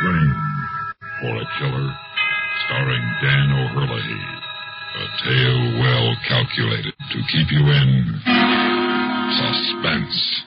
Spring for a Killer, starring Dan O'Herlihy. A tale well calculated to keep you in suspense.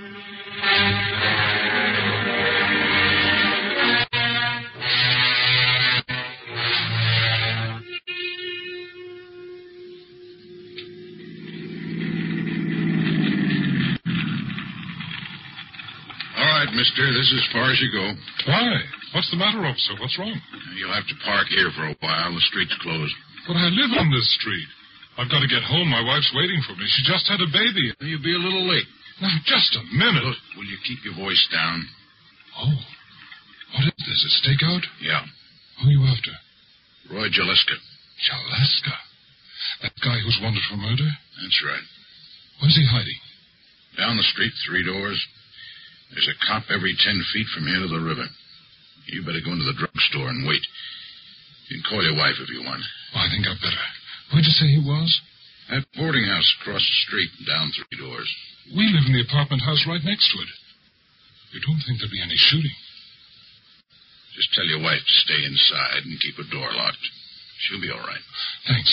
Mister, this is as far as you go. Why? What's the matter, officer? What's wrong? You'll have to park here for a while. The street's closed. But I live on this street. I've got to get home. My wife's waiting for me. She just had a baby. You'll be a little late. Now, just a minute. Look, will you keep your voice down? Oh. What is this, a stakeout? Yeah. Who are you after? Roy Jaleska. Jaleska? That guy who's wanted for murder? That's right. Where's he hiding? Down the street, 3 doors. There's a cop every 10 feet from here to the river. You better go into the drugstore and wait. You can call your wife if you want. Oh, I think I'd better. Where'd you say he was? That boarding house across the street, down 3 doors. We live in the apartment house right next to it. You don't think there'll be any shooting? Just tell your wife to stay inside and keep her door locked. She'll be all right. Thanks.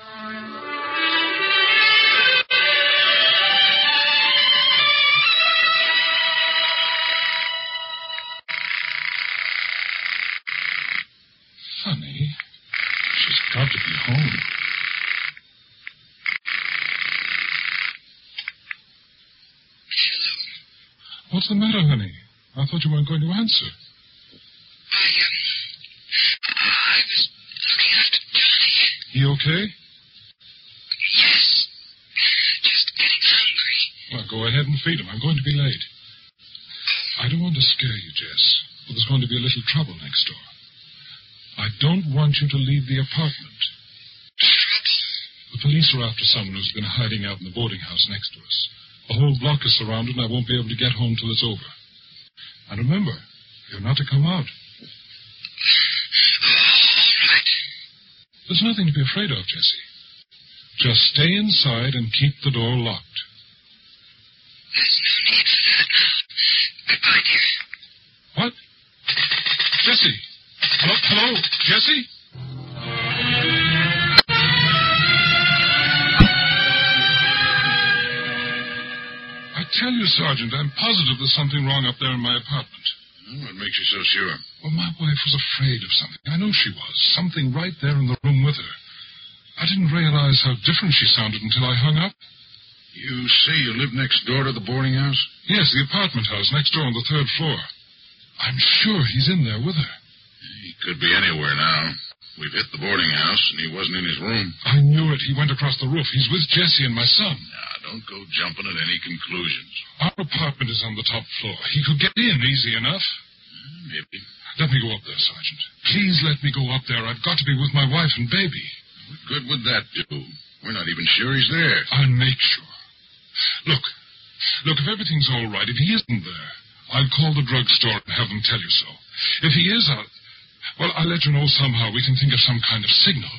Funny. She's got to be home. Hello. What's the matter, honey? I thought you weren't going to answer. I was looking after Johnny. He okay? Yes. Just getting hungry. Well, go ahead and feed him. I'm going to be late. I don't want to scare you, Jess, but there's going to be a little trouble next door. I don't want you to leave the apartment. Trouble? The police are after someone who's been hiding out in the boarding house next to us. The whole block is surrounded, and I won't be able to get home till it's over. And remember, you're not to come out. All right. There's nothing to be afraid of, Jessie. Just stay inside and keep the door locked. There's no need for that now. Goodbye, dear. What? Jessie! Hello, Jessie? I tell you, Sergeant, I'm positive there's something wrong up there in my apartment. What makes you so sure? Well, my wife was afraid of something. I know she was. Something right there in the room with her. I didn't realize how different she sounded until I hung up. You say you live next door to the boarding house? Yes, the apartment house next door on the 3rd floor. I'm sure he's in there with her. He could be anywhere now. We've hit the boarding house, and he wasn't in his room. I knew it. He went across the roof. He's with Jessie and my son. Now, don't go jumping at any conclusions. Our apartment is on the top floor. He could get in easy enough. Maybe. Let me go up there, Sergeant. Please let me go up there. I've got to be with my wife and baby. What good would that do? We're not even sure he's there. I'll make sure. Look, if everything's all right, if he isn't there, I'll call the drugstore and have them tell you so. If he is, I'll let you know somehow. We can think of some kind of signal.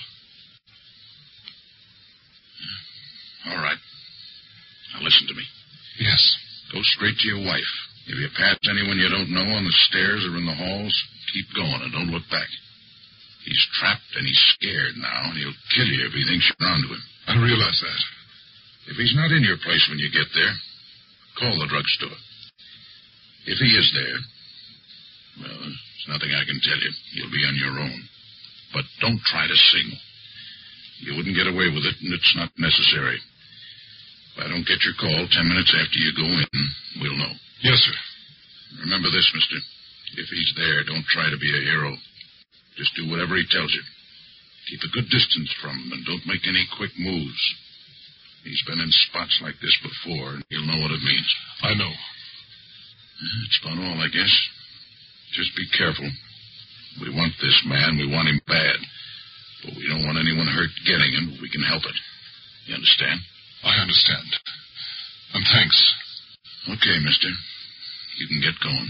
All right. Now listen to me. Yes. Go straight to your wife. If you pass anyone you don't know on the stairs or in the halls, keep going and don't look back. He's trapped and he's scared now, and he'll kill you if he thinks you're onto him. I realize that. If he's not in your place when you get there, call the drugstore. If he is there, well, there's nothing I can tell you. You'll be on your own. But don't try to signal. You wouldn't get away with it, and it's not necessary. If I don't get your call 10 minutes after you go in, we'll know. Yes, sir. Remember this, mister. If he's there, don't try to be a hero. Just do whatever he tells you. Keep a good distance from him, and don't make any quick moves. He's been in spots like this before, and he'll know what it means. I know. It's about all, I guess. Just be careful. We want this man. We want him bad. But we don't want anyone hurt getting him if we can help it. You understand? I understand. And thanks. Okay, mister. You can get going.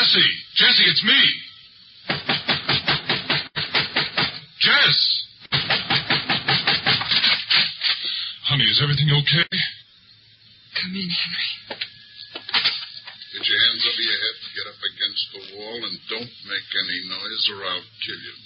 Jessie! Jessie, it's me! Jess! Honey, is everything okay? Come in, Henry. Get your hands over your head, get up against the wall, and don't make any noise or I'll kill you.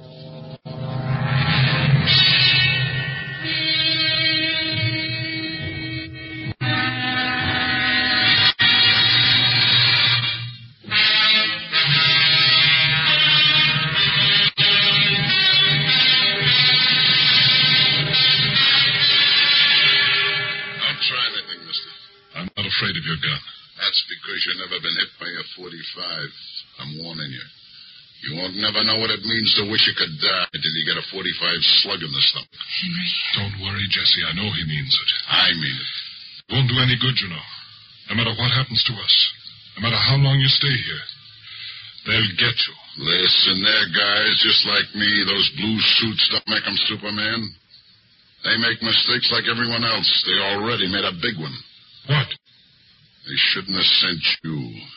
Don't try anything, mister. I'm not afraid of your gun. That's because you've never been hit by a .45. I'm warning you. You won't never know what it means to wish you could die until you get a .45 slug in the stomach. Henry. Don't worry, Jessie. I know he means it. I mean it. It won't do any good, you know. No matter what happens to us. No matter how long you stay here. They'll get you. Listen there, guys. Just like me, those blue suits don't make them Superman. They make mistakes like everyone else. They already made a big one. What? They shouldn't have sent you.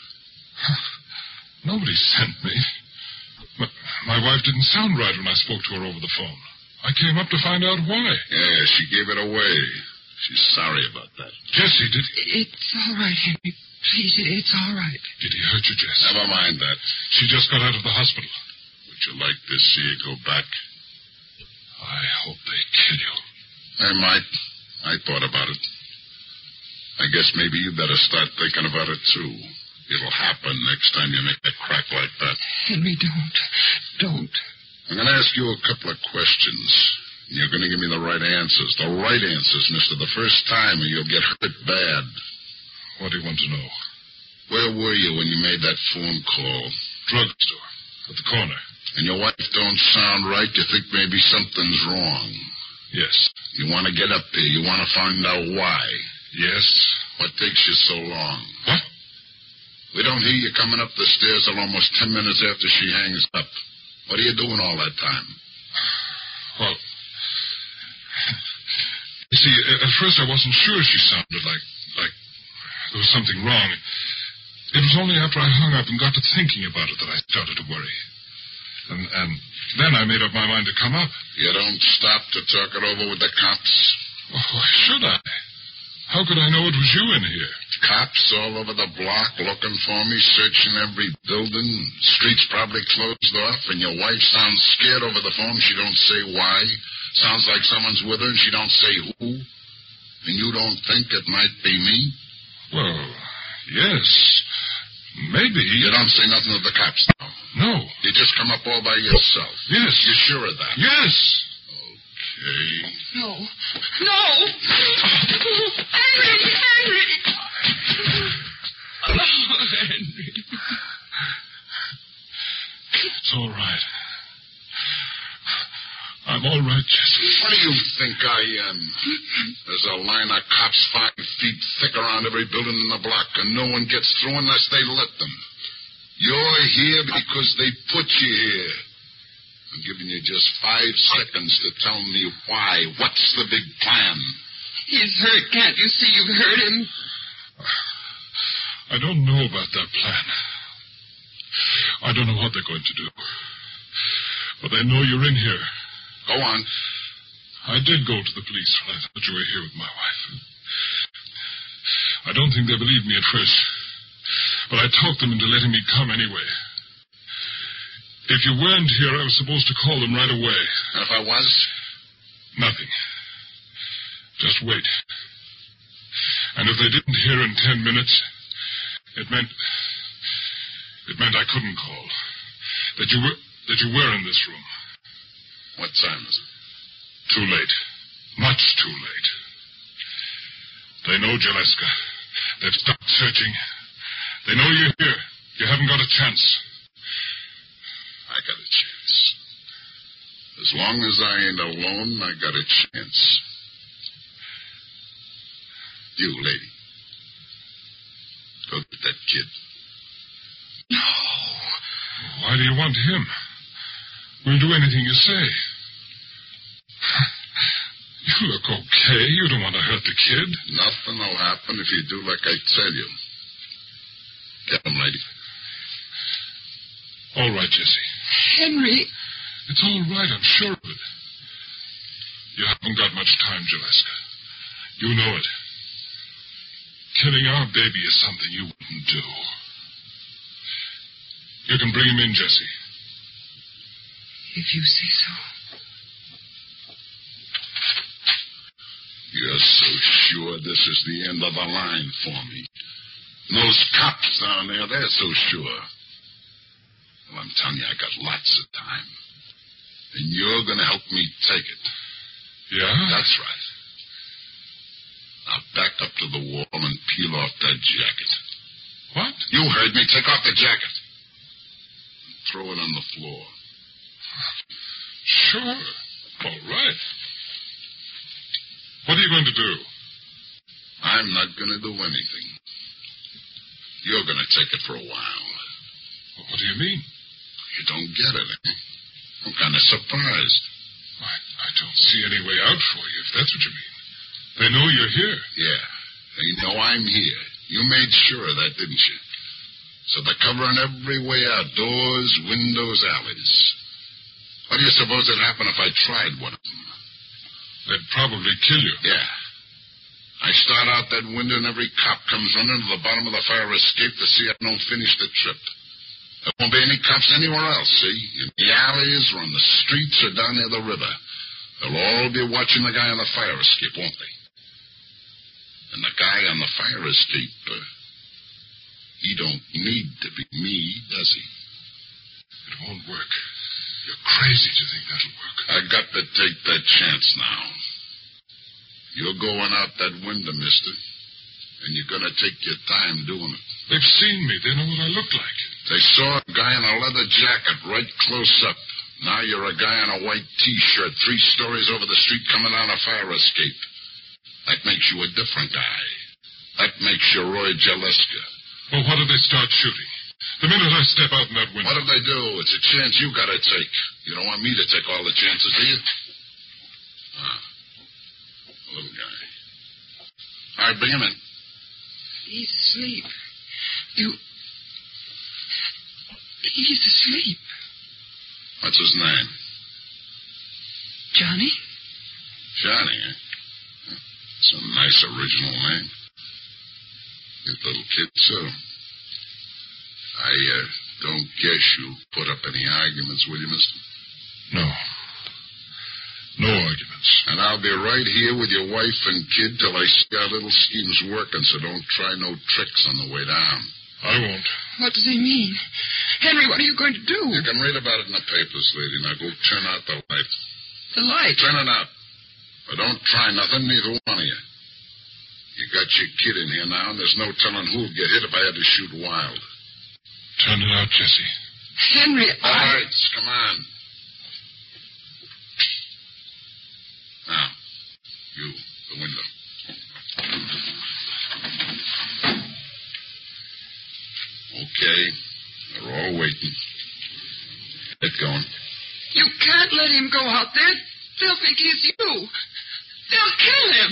Nobody sent me. My wife didn't sound right when I spoke to her over the phone. I came up to find out why. Yeah, she gave it away. She's sorry about that. Jessie, did... It's all right, Henry. Please, it's all right. Did he hurt you, Jess? Never mind that. She just got out of the hospital. Would you like to see her go back? I hope they kill you. I might. I thought about it. I guess maybe you better start thinking about it, too. It'll happen next time you make a crack like that. Henry, don't. Don't. I'm going to ask you a couple of questions. And you're going to give me the right answers. The right answers, mister. The first time or you'll get hurt bad. What do you want to know? Where were you when you made that phone call? Drugstore. At the corner. And your wife don't sound right? You think maybe something's wrong? Yes. You want to get up there. You want to find out why. Yes. What takes you so long? What? We don't hear you coming up the stairs till almost 10 minutes after she hangs up. What are you doing all that time? Well, you see, at first I wasn't sure she sounded like there was something wrong. It was only after I hung up and got to thinking about it that I started to worry. And then I made up my mind to come up. You don't stop to talk it over with the cops? Oh, why should I? How could I know it was you in here? Cops all over the block looking for me, searching every building. Streets probably closed off, and your wife sounds scared over the phone. She don't say why. Sounds like someone's with her, and she don't say who. And you don't think it might be me? Well, yes. Maybe. You don't say nothing to the cops now? No. You just come up all by yourself? Yes. You're sure of that? Yes. Okay. No. No! Henry! Oh, Henry. It's all right. I'm all right, Jessie. What do you think I am? There's a line of cops 5 feet thick around every building in the block, and no one gets through unless they let them. You're here because they put you here. I'm giving you just 5 seconds to tell me why. What's the big plan? He's hurt. Can't you see you've hurt him? I don't know about that plan. I don't know what they're going to do. But they know you're in here. Go on. I did go to the police when I thought you were here with my wife. I don't think they believed me at first. But I talked them into letting me come anyway. If you weren't here, I was supposed to call them right away. And if I was? Nothing. Just wait. And if they didn't hear in 10 minutes, it meant I couldn't call. That you were in this room. What time is it? Too late. Much too late. They know Jaleska. They've stopped searching. They know you're here. You haven't got a chance. I got a chance. As long as I ain't alone, I got a chance. You, lady. Go get that kid. No. Why do you want him? We'll do anything you say. You look okay. You don't want to hurt the kid. Nothing will happen if you do like I tell you. Get him, lady. All right, Jessie. Henry. It's all right, I'm sure of it. You haven't got much time, Jaleska. You know it. Killing our baby is something you wouldn't do. You can bring him in, Jessie. If you say so. You're so sure this is the end of the line for me. And those cops down there, they're so sure. Well, I'm telling you, I got lots of time. And you're going to help me take it. Yeah? That's right. Now back up to the wall and peel off that jacket. What? You heard me. Take off the jacket. And throw it on the floor. Sure. All right. What are you going to do? I'm not going to do anything. You're going to take it for a while. Well, what do you mean? You don't get it, eh? I'm kind of surprised. I don't see any way out for you, if that's what you mean. They know you're here. Yeah. They know I'm here. You made sure of that, didn't you? So they're covering every way out. Doors, windows, alleys. What do you suppose would happen if I tried one of them? They'd probably kill you. Yeah. I start out that window and every cop comes running to the bottom of the fire escape to see I don't finish the trip. There won't be any cops anywhere else, see? In the alleys or on the streets or down near the river. They'll all be watching the guy on the fire escape, won't they? And the guy on the fire escape, he don't need to be me, does he? It won't work. You're crazy to think that'll work. I got to take that chance now. You're going out that window, mister. And you're going to take your time doing it. They've seen me. They know what I look like. They saw a guy in a leather jacket right close up. Now you're a guy in a white T-shirt 3 stories over the street coming down a fire escape. That makes you a different guy. That makes you Roy Jaleska. Well, what if they start shooting? The minute I step out in that window. What if they do? It's a chance you got to take. You don't want me to take all the chances, do you? A little guy. All right, bring him in. He's asleep. He's asleep. What's his name? Johnny? Johnny, eh? It's a nice original name. Good little kid, too. I don't guess you put up any arguments, will you, mister? No. No arguments. And I'll be right here with your wife and kid till I see our little scheme's working, so don't try no tricks on the way down. I won't. What does he mean? Henry, what are you going to do? You can read about it in the papers, lady. Now go turn out the light. The light? Turn it out. But don't try nothing, neither one of you. You got your kid in here now, and there's no telling who'd get hit if I had to shoot wild. Turn it out, Jessie. Henry, All right, come on. Now, you, the window. Okay, they're all waiting. Get going. You can't let him go out there. They'll think he's you. They'll kill him.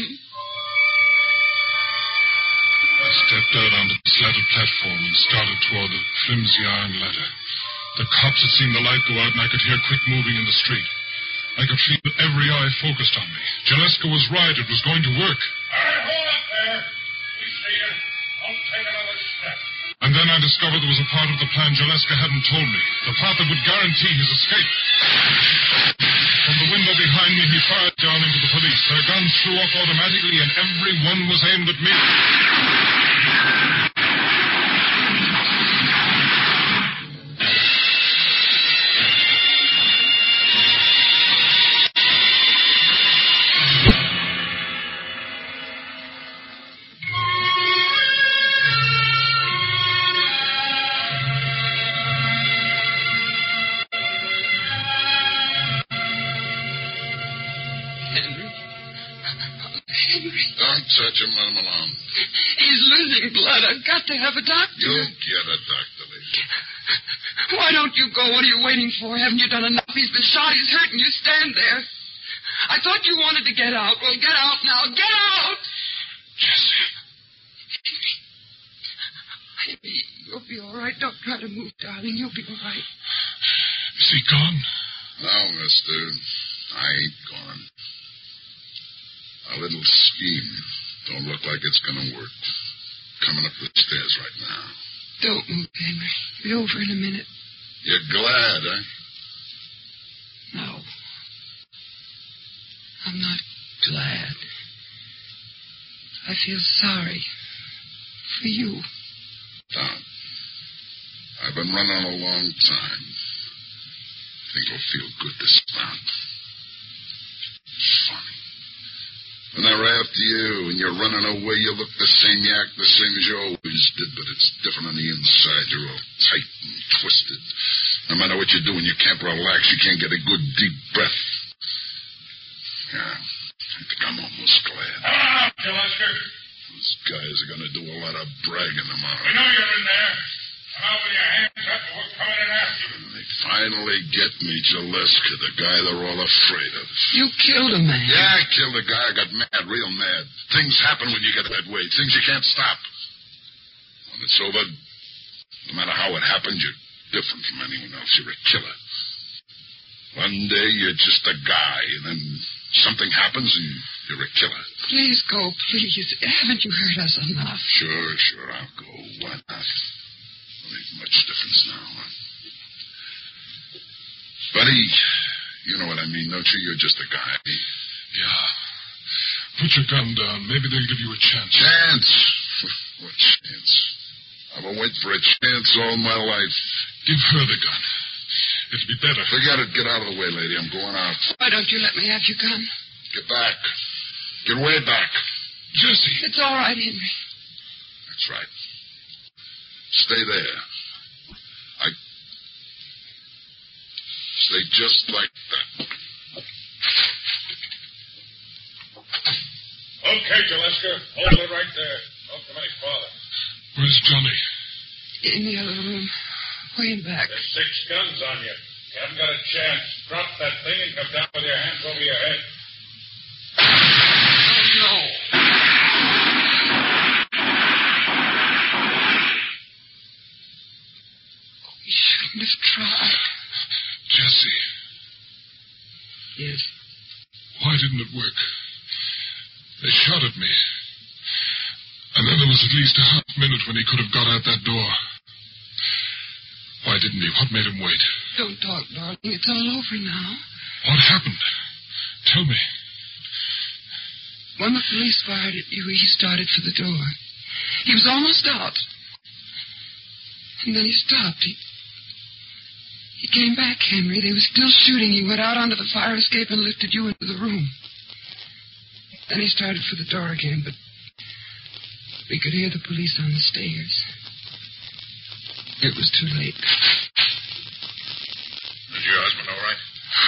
I stepped out onto the slatted platform and started toward the flimsy iron ladder. The cops had seen the light go out, and I could hear quick moving in the street. I could feel every eye focused on me. Jaleska was right. It was going to work. All right, hold up there. We see you. Don't take another step. And then I discovered there was a part of the plan Jaleska hadn't told me. The part that would guarantee his escape. From the window behind me, he fired down into the police. Their guns flew off automatically, and every one was aimed at me. Don't touch him, let him alone. He's losing blood. I've got to have a doctor. You'll get a doctor, lady. Why don't you go? What are you waiting for? Haven't you done enough? He's been shot. He's hurt, and you stand there. I thought you wanted to get out. Well, get out now. Get out! Jessie. Henry, you'll be all right. Don't try to move, darling. You'll be all right. Is he gone? No, mister. I ain't gone. A little scheme. Don't look like it's going to work. Coming up the stairs right now. Don't move, Henry. Be over in a minute. You're glad, huh? No. I'm not glad. I feel sorry. For you. Tom, I've been running a long time. Think it'll feel good to stop. Funny. When they're after you and you're running away, you look the same, you act the same as you always did, but it's different on the inside. You're all tight and twisted. No matter what you do, when you can't relax, you can't get a good, deep breath. Yeah, I think I'm almost glad. Gillespie. Those guys are going to do a lot of bragging tomorrow. We know you're in there. Come out with your hands up, and we're coming in after you. They finally get me, Gillespie, the guy they're all afraid of. You killed a man. Yeah, I killed a guy. I got mad, real mad. Things happen when you get that way. Things you can't stop. When it's over, no matter how it happened, you're different from anyone else. You're a killer. One day you're just a guy, and then something happens and you're a killer. Please go, please. Haven't you heard us enough? Sure, I'll go. Why not? Won't make much difference now. Buddy, you know what I mean, don't you? You're just a guy. Yeah. Put your gun down. Maybe they'll give you a chance. Chance? What chance? I've been waiting for a chance all my life. Give her the gun. It'll be better. Forget it. Get out of the way, lady. I'm going out. Why don't you let me have your gun? Get back. Get way back. Jessie. It's all right, Henry. That's right. Stay there. Stay just like that. Okay, Gillespie. Hold it right there. Don't come any farther. Where's Johnny? In the other room. Way back. There's 6 guns on you. You haven't got a chance. Drop that thing and come down with your hands over your head. Oh, no. We shouldn't have tried. Jessie. Yes. Why didn't it work? They shot at me. And then there was at least a half minute when he could have got out that door. Why didn't he? What made him wait? Don't talk, darling. It's all over now. What happened? Tell me. When the police fired at you, he started for the door. He was almost out. And then he stopped. He came back, Henry. They were still shooting. He went out onto the fire escape and lifted you into the room. Then he started for the door again, but we could hear the police on the stairs. It was too late. Is your husband all right?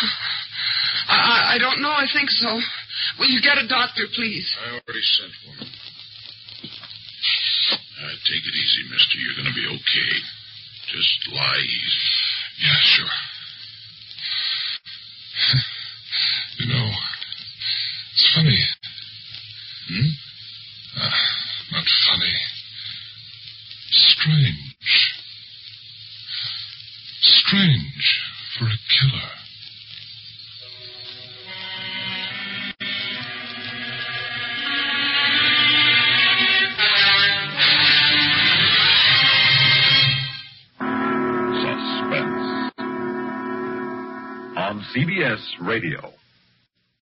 I don't know. I think so. Will you get a doctor, please? I already sent one. Take it easy, mister. You're going to be okay. Just lie easy. Yeah, sure. You know, it's funny. Not funny. Strange. Strange for a killer. Suspense on CBS Radio.